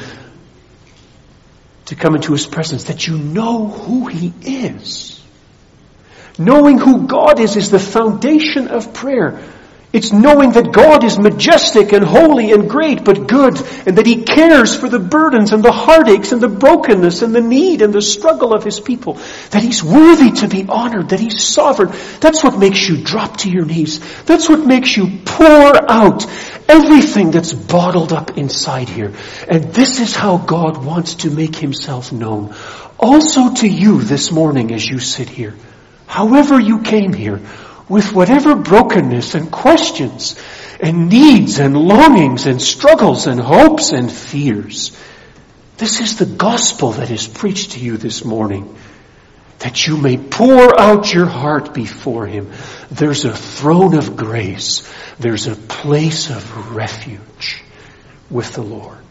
to come into His presence, that you know who He is. Knowing who God is the foundation of prayer. It's knowing that God is majestic and holy and great but good, and that He cares for the burdens and the heartaches and the brokenness and the need and the struggle of His people. That He's worthy to be honored, that He's sovereign. That's what makes you drop to your knees. That's what makes you pour out everything that's bottled up inside here. And this is how God wants to make Himself known. Also to you this morning as you sit here. However you came here, with whatever brokenness and questions and needs and longings and struggles and hopes and fears. This is the gospel that is preached to you this morning, that you may pour out your heart before Him. There's a throne of grace. There's a place of refuge with the Lord.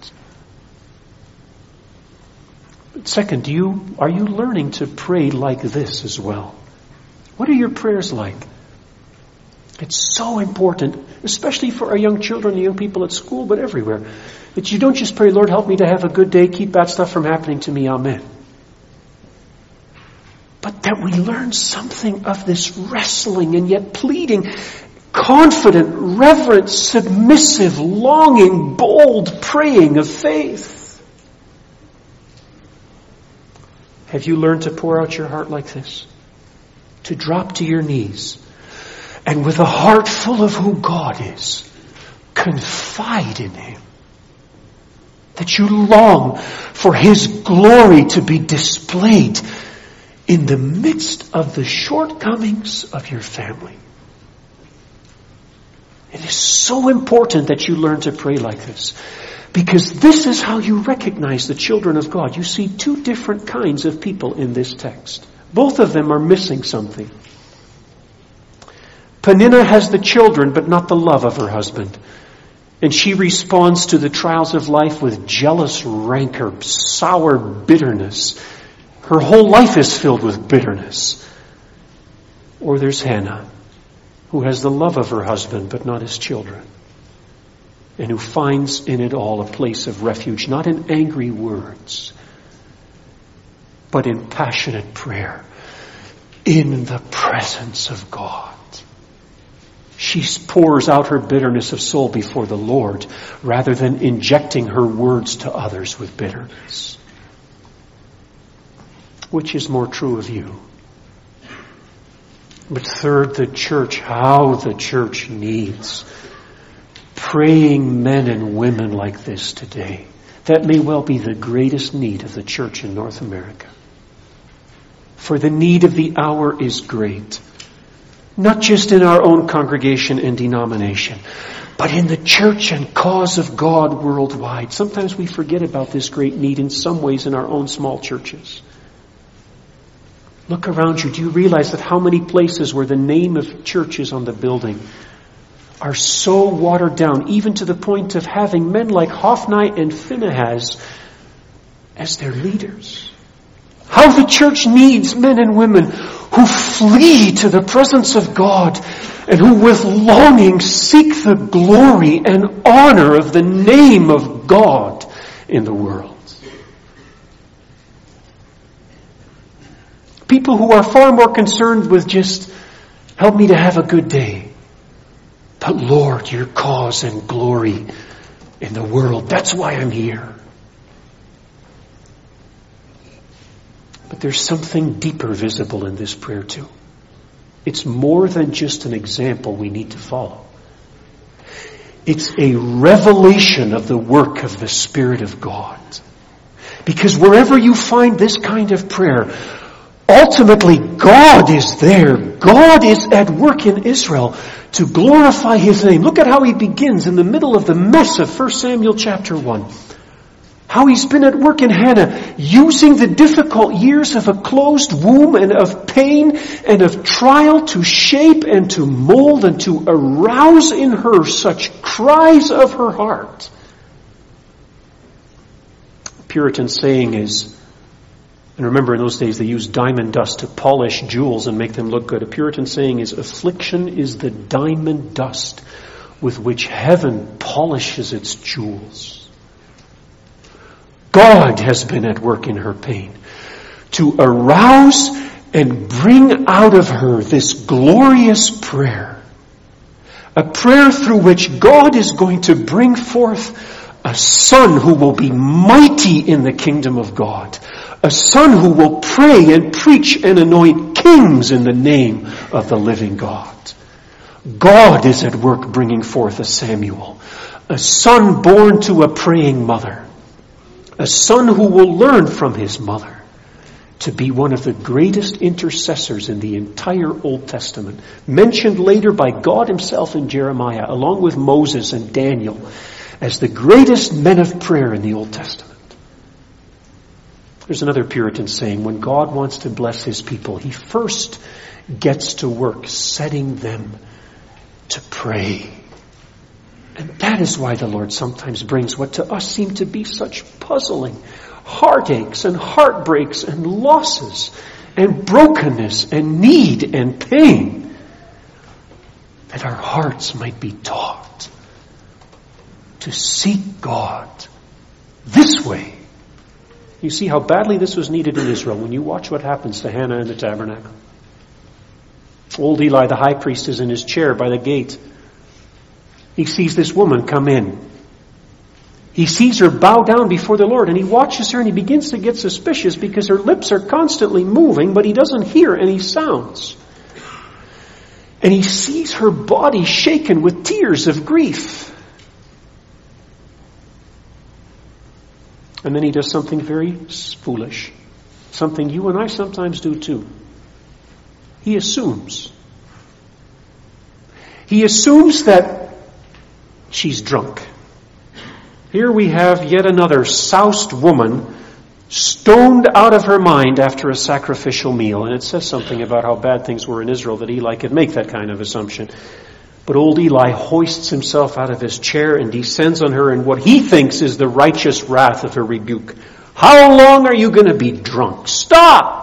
Second, are you learning to pray like this as well? What are your prayers like? It's so important, especially for our young children and young people at school, but everywhere, that you don't just pray, Lord, help me to have a good day, keep bad stuff from happening to me, amen. But that we learn something of this wrestling and yet pleading, confident, reverent, submissive, longing, bold praying of faith. Have you learned to pour out your heart like this? To drop to your knees and with a heart full of who God is, confide in Him. That you long for His glory to be displayed in the midst of the shortcomings of your family. It is so important that you learn to pray like this, because this is how you recognize the children of God. You see two different kinds of people in this text. Both of them are missing something. Peninnah has the children, but not the love of her husband. And she responds to the trials of life with jealous rancor, sour bitterness. Her whole life is filled with bitterness. Or there's Hannah, who has the love of her husband, but not his children. And who finds in it all a place of refuge, not in angry words, but in passionate prayer, in the presence of God. She pours out her bitterness of soul before the Lord rather than injecting her words to others with bitterness. Which is more true of you? But third, the church, how the church needs praying men and women like this today. That may well be the greatest need of the church in North America. For the need of the hour is great. Not just in our own congregation and denomination, but in the church and cause of God worldwide. Sometimes we forget about this great need in some ways in our own small churches. Look around you. Do you realize that how many places where the name of church is on the building are so watered down, even to the point of having men like Hophni and Phinehas as their leaders? How the church needs men and women who flee to the presence of God and who with longing seek the glory and honor of the name of God in the world. People who are far more concerned with just, help me to have a good day. But Lord, your cause and glory in the world. That's why I'm here. But there's something deeper visible in this prayer too. It's more than just an example we need to follow. It's a revelation of the work of the Spirit of God. Because wherever you find this kind of prayer, ultimately God is there. God is at work in Israel to glorify His name. Look at how He begins in the middle of the mess of 1 Samuel chapter 1. How He's been at work in Hannah, using the difficult years of a closed womb and of pain and of trial to shape and to mold and to arouse in her such cries of her heart. Puritan saying is, and remember in those days they used diamond dust to polish jewels and make them look good. A Puritan saying is, affliction is the diamond dust with which heaven polishes its jewels. God has been at work in her pain to arouse and bring out of her this glorious prayer. A prayer through which God is going to bring forth a son who will be mighty in the kingdom of God. A son who will pray and preach and anoint kings in the name of the living God. God is at work bringing forth a Samuel. A son born to a praying mother. A son who will learn from his mother to be one of the greatest intercessors in the entire Old Testament, mentioned later by God Himself in Jeremiah, along with Moses and Daniel, as the greatest men of prayer in the Old Testament. There's another Puritan saying, when God wants to bless His people, He first gets to work setting them to pray. And that is why the Lord sometimes brings what to us seem to be such puzzling heartaches and heartbreaks and losses and brokenness and need and pain, that our hearts might be taught to seek God this way. You see how badly this was needed in Israel when you watch what happens to Hannah in the tabernacle. Old Eli, the high priest, is in his chair by the gate. He sees this woman come in. He sees her bow down before the Lord, and he watches her and he begins to get suspicious because her lips are constantly moving, but he doesn't hear any sounds. And he sees her body shaken with tears of grief. And then he does something very foolish, something you and I sometimes do too. He assumes. He assumes that she's drunk. Here we have yet another soused woman stoned out of her mind after a sacrificial meal. And it says something about how bad things were in Israel that Eli could make that kind of assumption. But old Eli hoists himself out of his chair and descends on her in what he thinks is the righteous wrath of her rebuke. How long are you going to be drunk? Stop!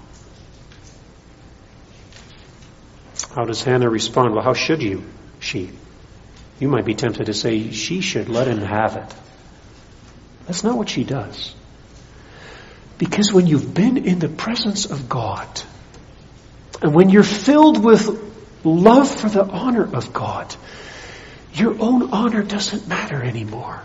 How does Hannah respond? Well, how should she? You might be tempted to say she should let him have it. That's not what she does. Because when you've been in the presence of God, and when you're filled with love for the honor of God, your own honor doesn't matter anymore.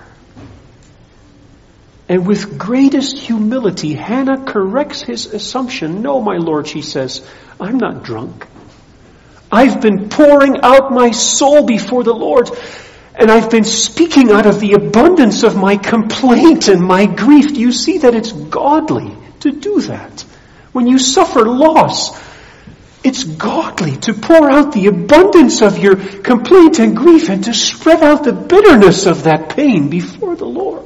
And with greatest humility, Hannah corrects his assumption. No, my Lord, she says, I'm not drunk. I've been pouring out my soul before the Lord, and I've been speaking out of the abundance of my complaint and my grief. Do you see that it's godly to do that? When you suffer loss, it's godly to pour out the abundance of your complaint and grief and to spread out the bitterness of that pain before the Lord.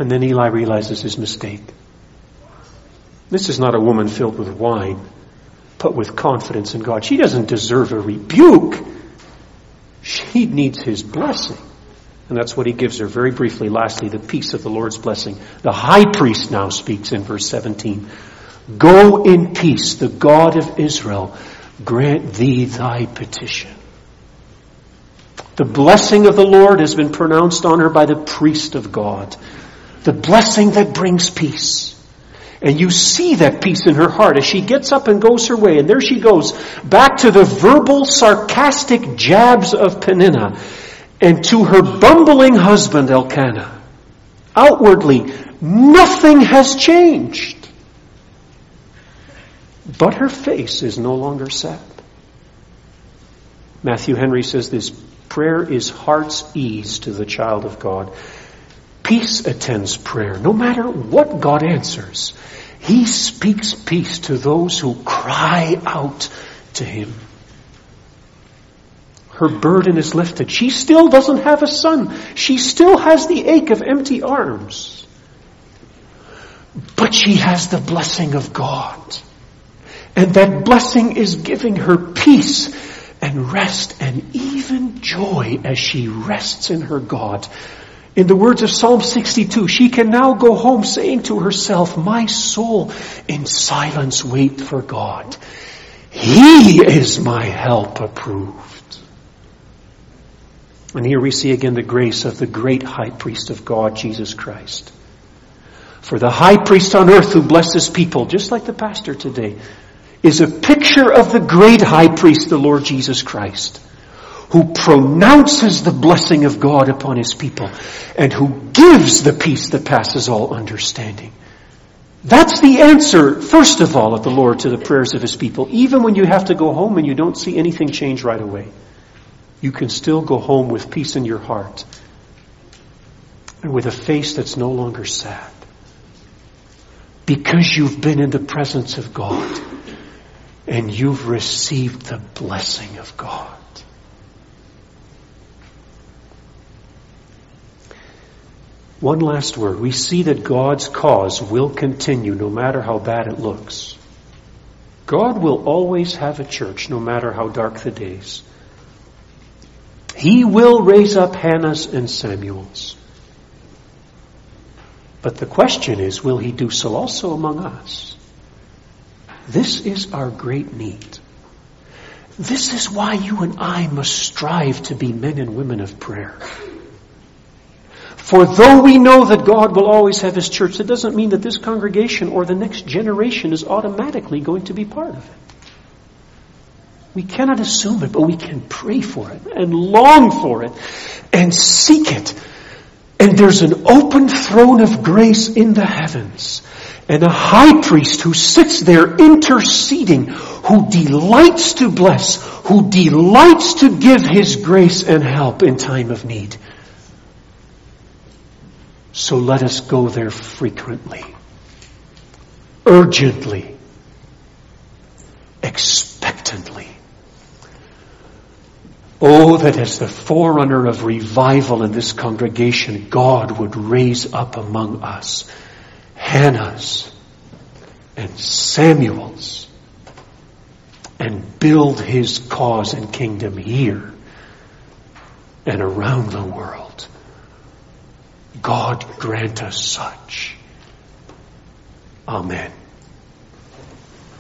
And then Eli realizes his mistake. This is not a woman filled with wine, but with confidence in God. She doesn't deserve a rebuke. She needs his blessing. And that's what he gives her very briefly. Lastly, the peace of the Lord's blessing. The high priest now speaks in verse 17. Go in peace, the God of Israel grant thee thy petition. The blessing of the Lord has been pronounced on her by the priest of God. The blessing that brings peace. And you see that peace in her heart as she gets up and goes her way. And there she goes back to the verbal, sarcastic jabs of Peninnah and to her bumbling husband Elkanah. Outwardly, nothing has changed. But her face is no longer sad. Matthew Henry says this, prayer is heart's ease to the child of God. Peace attends prayer. No matter what God answers, He speaks peace to those who cry out to Him. Her burden is lifted. She still doesn't have a son. She still has the ache of empty arms. But she has the blessing of God. And that blessing is giving her peace and rest and even joy as she rests in her God. In the words of Psalm 62, she can now go home saying to herself, my soul in silence wait for God. He is my help approved. And here we see again the grace of the great high priest of God, Jesus Christ. For the high priest on earth who blesses people, just like the pastor today, is a picture of the great high priest, the Lord Jesus Christ, who pronounces the blessing of God upon His people and who gives the peace that passes all understanding. That's the answer, first of all, of the Lord to the prayers of His people. Even when you have to go home and you don't see anything change right away, you can still go home with peace in your heart and with a face that's no longer sad. Because you've been in the presence of God and you've received the blessing of God. One last word. We see that God's cause will continue no matter how bad it looks. God will always have a church no matter how dark the days. He will raise up Hannahs and Samuels. But the question is, will He do so also among us? This is our great need. This is why you and I must strive to be men and women of prayer. For though we know that God will always have His church, that doesn't mean that this congregation or the next generation is automatically going to be part of it. We cannot assume it, but we can pray for it and long for it and seek it. And there's an open throne of grace in the heavens and a high priest who sits there interceding, who delights to bless, who delights to give His grace and help in time of need. So let us go there frequently, urgently, expectantly. Oh, that as the forerunner of revival in this congregation, God would raise up among us Hannahs and Samuels and build His cause and kingdom here and around the world. God grant us such. Amen.